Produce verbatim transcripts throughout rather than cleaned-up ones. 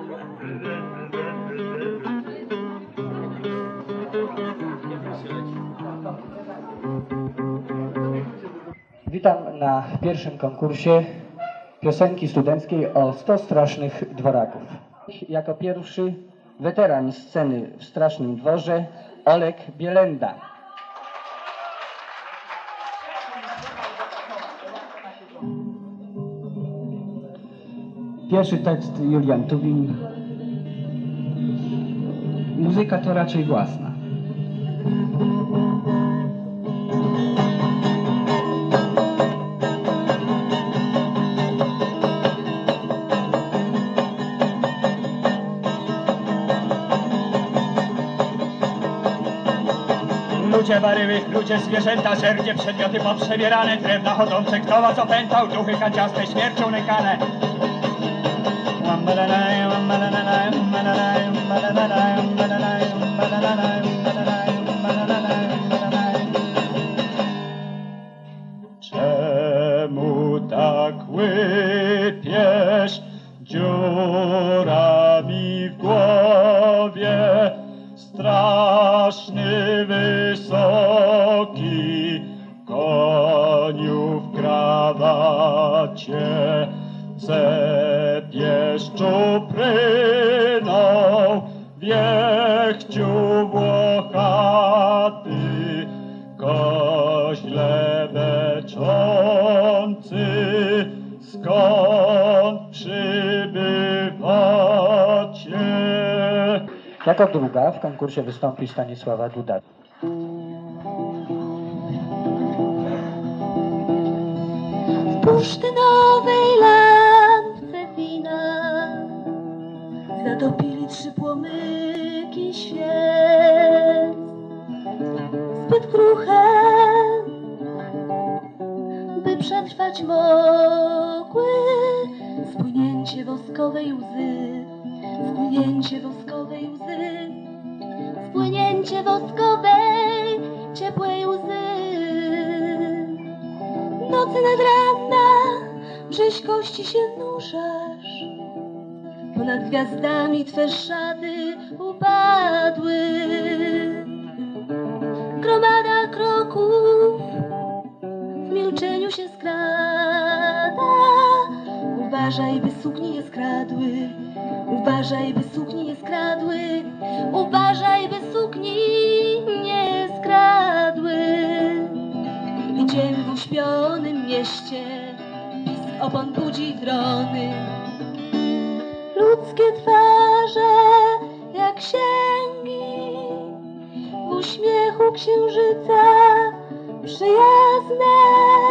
Witam na pierwszym konkursie piosenki studenckiej o sto strasznych dworaków. Jako pierwszy weteran sceny w Strasznym Dworze Olek Bielenda. Pierwszy tekst Julian Tubin. Muzyka to raczej własna. Ludzie barywych, ludzie zwierzęta, żerdzie, przedmioty poprzebierane, drewna chodzące, kto was opętał, duchy kanciaste, śmiercią nękane. Czemu tak łypiesz dziurami w głowie? Straszny, wysoki, koniu w krawacie, cepiesz czupryną, wiechciu włochaty, koźle beczący, skąd przybywacie? Jako druga w konkursie wystąpi Stanisława Duda. W bursztynowej lampce wina zatopili trzy płomyki świec. Zbyt kruche, by przetrwać mogły spłynięcie woskowej łzy. Spłynięcie woskowej łzy, spłynięcie woskowej, ciepłej łzy. Nocy nad ranna, brzyśkości się nurzasz, ponad gwiazdami twe szaty upadły. Gromada kroków w milczeniu się skrada, uważaj, by suknie nie skradły. Uważaj, by sukni nie skradły, uważaj, by sukni nie skradły. Idziemy w uśpionym mieście, pisk opon budzi trony. Ludzkie twarze jak księgi, w uśmiechu księżyca przyjazne.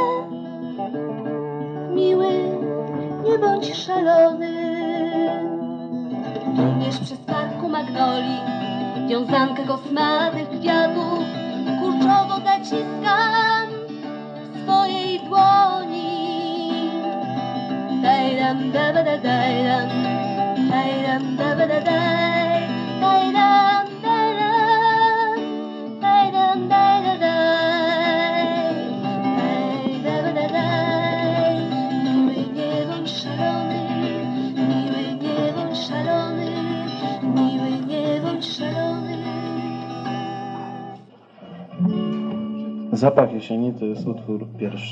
Miły, nie bądź szalony. Biegniesz przez parku magnolii, wiązankę kosmatych kwiatów, kurczowo zaciskam w swojej dłoni. Dajdam, dabada, dajdam, dajdam, dabada, daj, dajdam, dajdam, dajdam, dajda, daj, daj, dabada, daj. Miły, nie bądź szalony, miły, nie bądź szalony, miły, nie bądź szalony. Zapach jesieni to jest utwór pierwszy.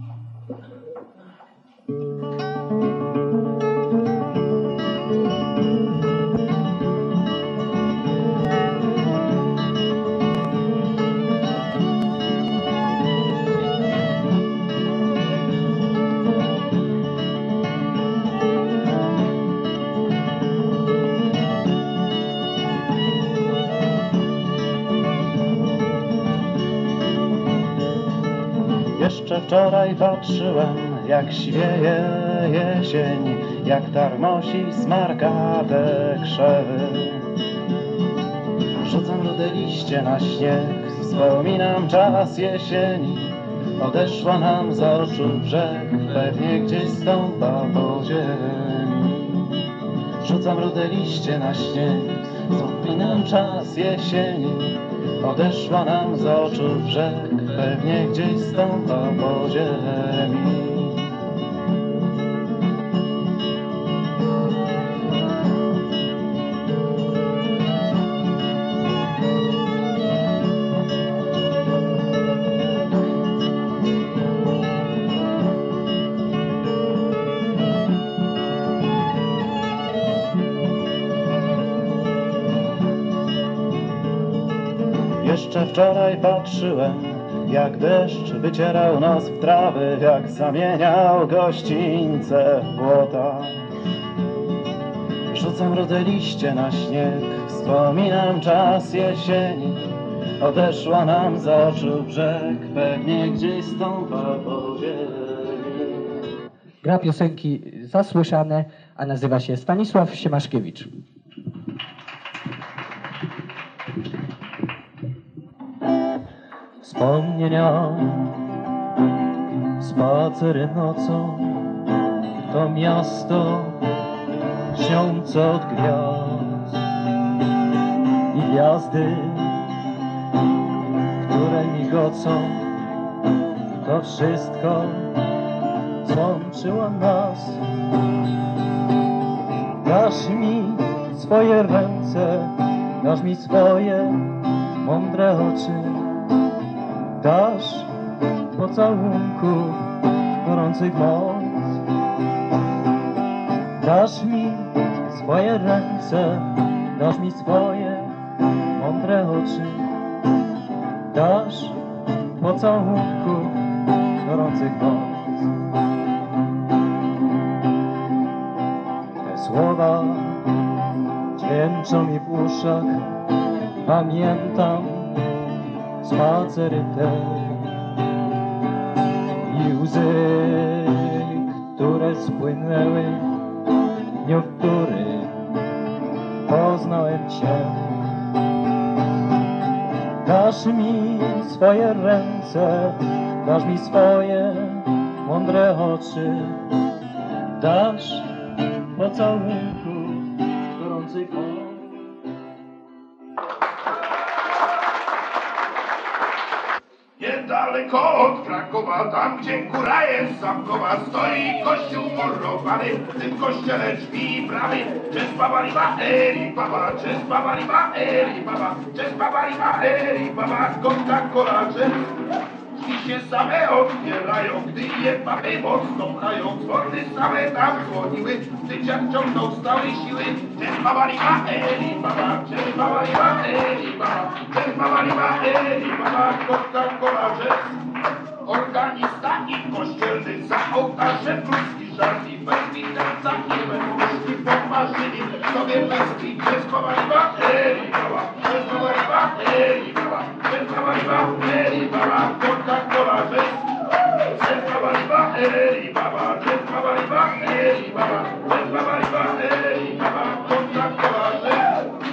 Jeszcze wczoraj patrzyłem, jak świeje jesień, jak tarmosi smarkate krzewy. Rzucam rude liście na śnieg, wspominam czas jesieni. Odeszła nam z oczu brzeg, pewnie gdzieś stąpa po ziemi. Rzucam rude liście na śnieg, wspominam czas jesieni. Odeszła nam z oczu brzeg, pewnie gdzieś stąpa po ziemi. Jeszcze wczoraj patrzyłem, jak deszcz wycierał nos w trawy, jak zamieniał gościńce w błota. Rzucam rude liście na śnieg, wspominam czas jesieni. Odeszła nam z oczu brzeg, pewnie gdzieś stąpa po ziemi. Gra piosenki zasłyszane, a nazywa się Stanisław Siemaszkiewicz. Wspomnienia, spacery nocą, to miasto śniące od gwiazd i gwiazdy, które migocą, to wszystko, co łączyło nas. Dasz mi swoje ręce, dasz mi swoje mądre oczy, dasz pocałunków gorących moc. Dasz mi swoje ręce, dasz mi swoje mądre oczy, dasz pocałunków gorących moc. Te słowa dźwięczą mi w uszach, pamiętam spacery te i łzy, które spłynęły w dniu, w który poznałem Cię. Dasz mi swoje ręce, dasz mi swoje mądre oczy, dasz pocałunku gorących moc. Niedaleko od Krakowa, tam gdzie góra jest zamkowa, stoi kościół murowany, w tym kościele drzwi i bramy. Cześć baba riba, eri baba, cześć baba riba, eri baba, cześć baba riba, eri baba, Coca-Cola, cześć. Drzwi się same otwierają, gdy je baby mocno pchają, dzwony same tam dzwoniły, gdy dziad ciągnął stałe siły. Cześć baba riba, eri baba, cześć baba riba, eri baba, cześć baba riba, eri baba, Coca-Cola, cześć. Organista i kościelny za ołtarzem ludzki żart i bez widelca i bez muszki pomarzyli sobie bliski. Cześć baba riba, eri baba, cześć baba riba, eri baba, cześć baba riba, eri baba, Coca-Cola, cześć. Cześć baba riba, eri baba, cześć baba riba, eri baba, cześć baba riba, eri baba, Coca-Cola, cześć.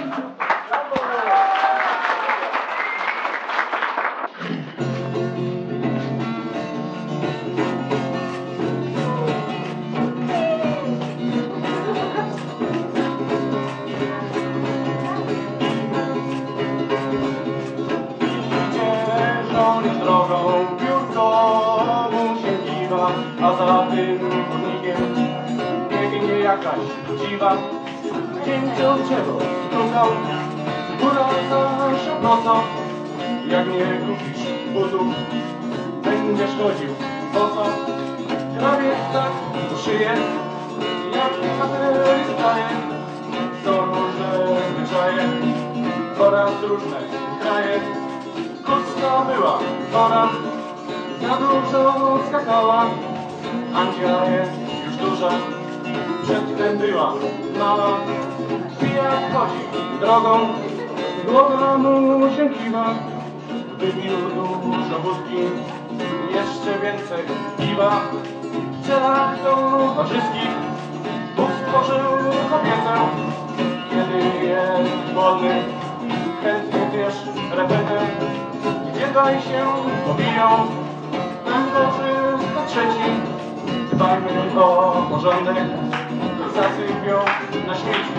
A za tym chodnikiem biegnie jakaś dziwa. Dzięcią drzewo strugał, góra za nocą. Jak nie kupisz butów, będziesz chodził boso. Krawiec tak szyje, jak materii zdaje. Są różne zwyczaje, oraz różne kraje. Krótka była pora, za dużo skakała. Andzia jest już duża, przedtem była mała. I jak chodzi drogą, głowa mu się kiwa. Wypił dużo wódki, jeszcze więcej piwa. W celach towarzyskich Bóg stworzył kobietę. Kiedy jest wolny, chętnie wiesz repetę. Gdzie daj się pobiją, tam korzysta trzeci. Dbajmy o porządek, zasypią na śmieci.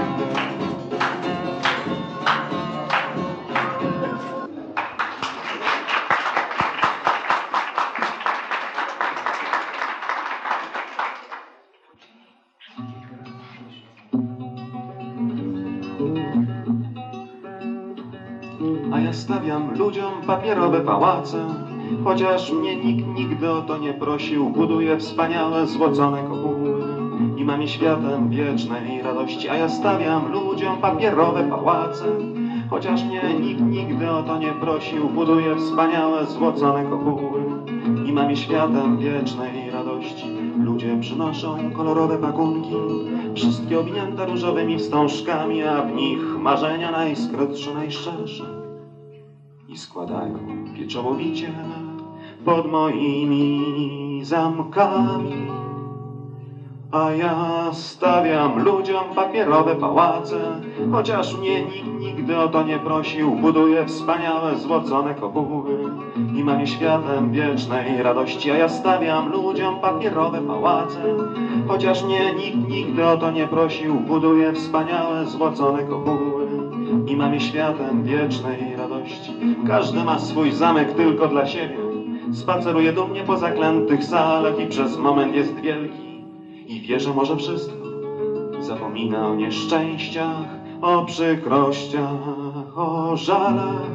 A ja stawiam ludziom papierowe pałace, chociaż mnie nikt nigdy o to nie prosił. Buduję wspaniałe, złocone kopuły i mam je światem wiecznej radości. A ja stawiam ludziom papierowe pałace, chociaż mnie nikt nigdy o to nie prosił. Buduję wspaniałe, złocone kopuły i mam je światem wiecznej radości. Ludzie przynoszą kolorowe pakunki, wszystkie owinięte różowymi wstążkami, a w nich marzenia najskrótsze, najszczersze. I składają pieczołowicie pod moimi zamkami. A ja stawiam ludziom papierowe pałace, chociaż mnie nikt nigdy o to nie prosił. Buduję wspaniałe, złocone kopuły i mam je światem wiecznej radości. A ja stawiam ludziom papierowe pałace, chociaż mnie nikt nigdy o to nie prosił. Buduję wspaniałe, złocone kopuły i mam je światem wiecznej radości. Każdy ma swój zamek tylko dla siebie, spaceruje dumnie po zaklętych salach i przez moment jest wielki i wie, że może wszystko. Zapomina o nieszczęściach, o przykrościach, o żalach.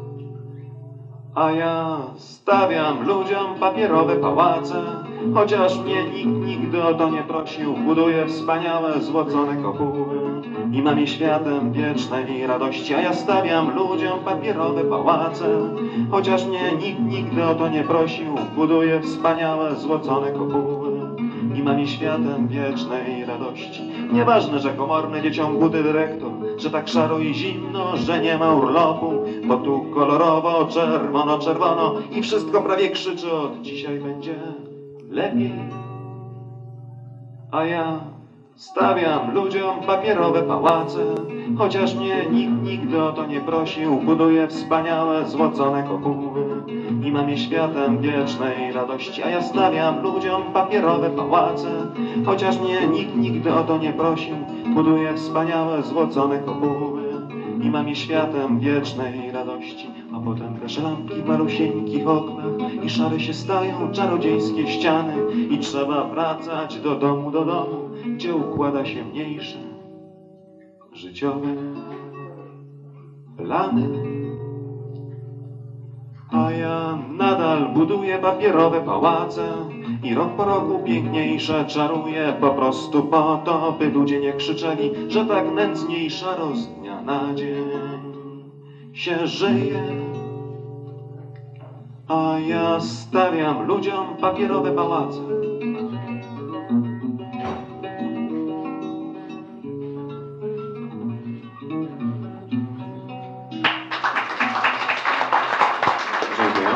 A ja stawiam ludziom papierowe pałace, chociaż mnie nikt nigdy o to nie prosił. Buduję wspaniałe, złocone kopuły i mam je światem wiecznej radości. A ja stawiam ludziom papierowe pałace, chociaż mnie nikt nigdy o to nie prosił. Buduję wspaniałe, złocone kopuły i mam je światem wiecznej radości. Nieważne, że komorny dzieciom buty dyrektor, że tak szaro i zimno, że nie ma urlopu, bo tu kolorowo, czerwono, czerwono i wszystko prawie krzyczy: od dzisiaj będzie lepiej. A ja stawiam ludziom papierowe pałace, chociaż mnie nikt nigdy o to nie prosił. Buduję wspaniałe, złocone kopuły i mam je światem wiecznej radości. A ja stawiam ludziom papierowe pałace, chociaż mnie nikt nigdy o to nie prosił. Buduję wspaniałe, złocone kopuły i mam je światem wiecznej radości. A potem gaszę lampki w malusieńkich oknach i szare się stają czarodziejskie ściany i trzeba wracać do domu, do domu, gdzie układa się mniejsze życiowe plany. A ja nadal buduję papierowe pałace i rok po roku piękniejsze czaruję, po prostu po to, by ludzie nie krzyczeli, że tak nędznie i szaro z dnia na dzień się żyje. A ja stawiam ludziom papierowe pałace. Dziękuję.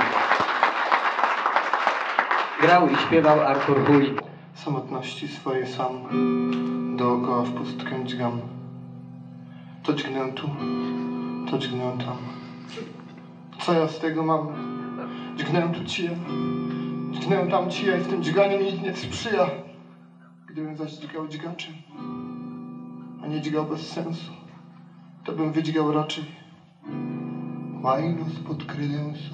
Grał i śpiewał Artur Hulik. Samotności swojej sam dookoła w pustkę dźgam. To dźgnę tu, to dźgnę tam. Co ja z tego mam? Dźgnę tu cija, dźgnę tam cija i w tym dźganiu mi nikt nie sprzyja. Gdybym zaś dźgał dźgaczem, a nie dźgał bez sensu, to bym wydźgał raczej łajno spod kredensu.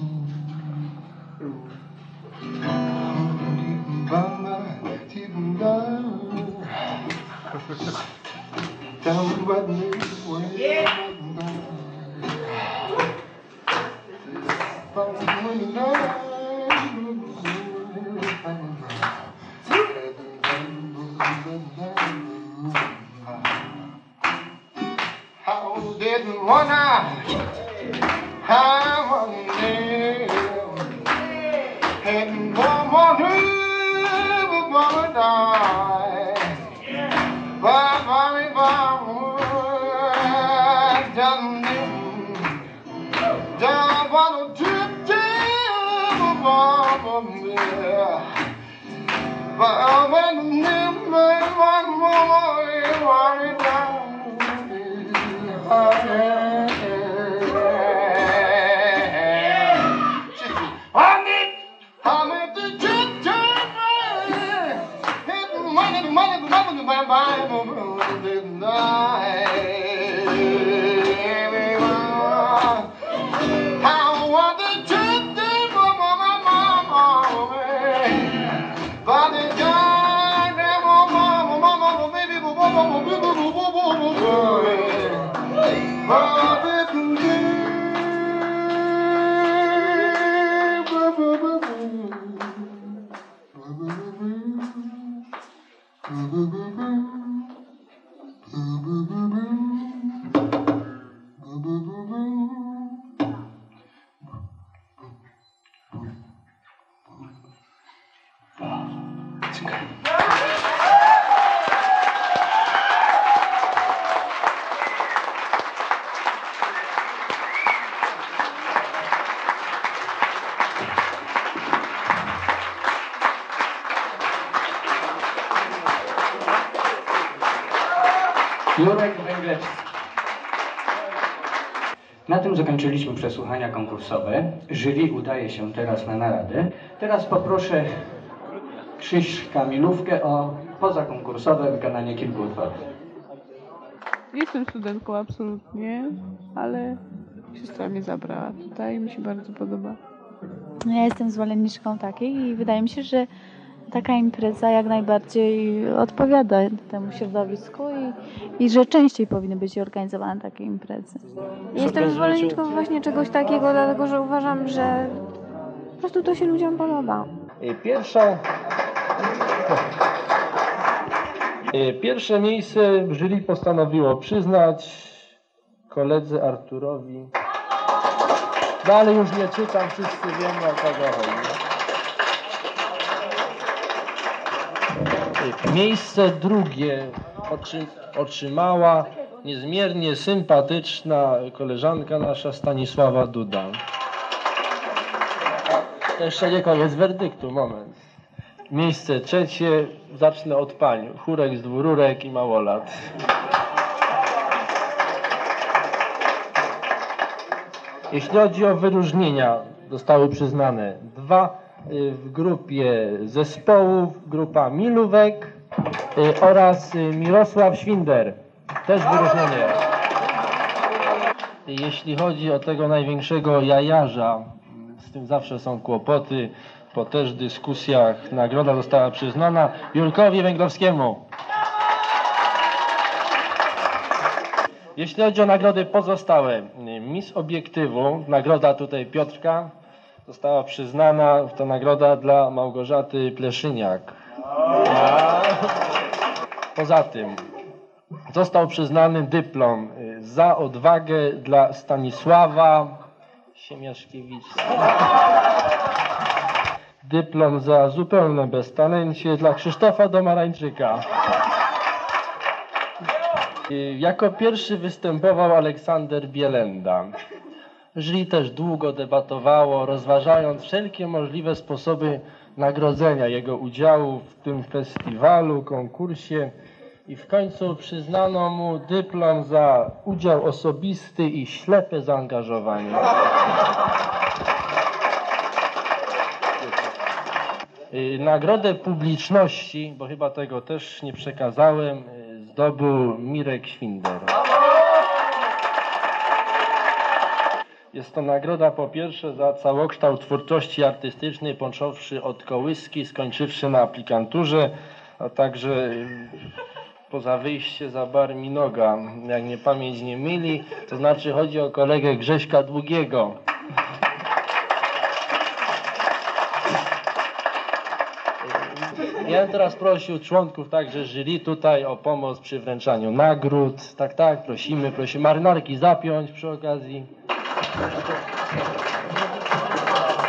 How didn't wanna, how one day, and one more never gonna die. Bye bye bye, done done wanna trip to mama me. But when never one more worry down. Boo boo boo boo. Boo boo. Jurek Węglewski. Na tym zakończyliśmy przesłuchania konkursowe. Jury udaje się teraz na naradę. Teraz poproszę Krzyśka Milówkę o pozakonkursowe wykonanie kilku utworów. Jestem studentką absolutnie, ale siostra mnie zabrała tutaj i mi się bardzo podoba. Ja jestem zwolenniczką takiej i wydaje mi się, że taka impreza jak najbardziej odpowiada temu środowisku i, i że częściej powinny być organizowane takie imprezy. Jestem zwolenniczką właśnie czegoś takiego, dlatego że uważam, że po prostu to się ludziom podoba. Pierwsza, pierwsze miejsce jury postanowiło przyznać koledze Arturowi. Dalej już nie czytam, wszyscy wiemy, o kogo chodzi. Miejsce drugie otrzymała niezmiernie sympatyczna koleżanka nasza Stanisława Duda. To jeszcze nie koniec werdyktu, moment. Miejsce trzecie, zacznę od pań. Chórek z dwururek i małolat. Jeśli chodzi o wyróżnienia, zostały przyznane dwa w grupie zespołów, grupa Milówek oraz Mirosław Świnder, też wyróżnienie. Jeśli chodzi o tego największego jajarza, z tym zawsze są kłopoty, po też dyskusjach nagroda została przyznana Jurkowi Węglowskiemu. Jeśli chodzi o nagrody pozostałe, Miss Obiektywu, nagroda tutaj Piotrka, została przyznana, to nagroda dla Małgorzaty Pleszyniak. Poza tym został przyznany dyplom za odwagę dla Stanisława Siemiaszkiewicza. Dyplom za zupełne beztalencie dla Krzysztofa Domarańczyka. Jako pierwszy występował Aleksander Bielenda. Jury też długo debatowało, rozważając wszelkie możliwe sposoby nagrodzenia jego udziału w tym festiwalu, konkursie i w końcu przyznano mu dyplom za udział osobisty i ślepe zaangażowanie. Nagrodę publiczności, bo chyba tego też nie przekazałem, zdobył Mirek Świnder. Jest to nagroda po pierwsze za całokształt twórczości artystycznej, począwszy od kołyski, skończywszy na aplikanturze, a także poza wyjście za bar Minoga, jak mnie pamięć nie myli, to znaczy chodzi o kolegę Grześka Długiego. Ja bym teraz prosił członków także jury tutaj o pomoc przy wręczaniu nagród. Tak, tak, prosimy, prosimy. Marynarki zapiąć przy okazji.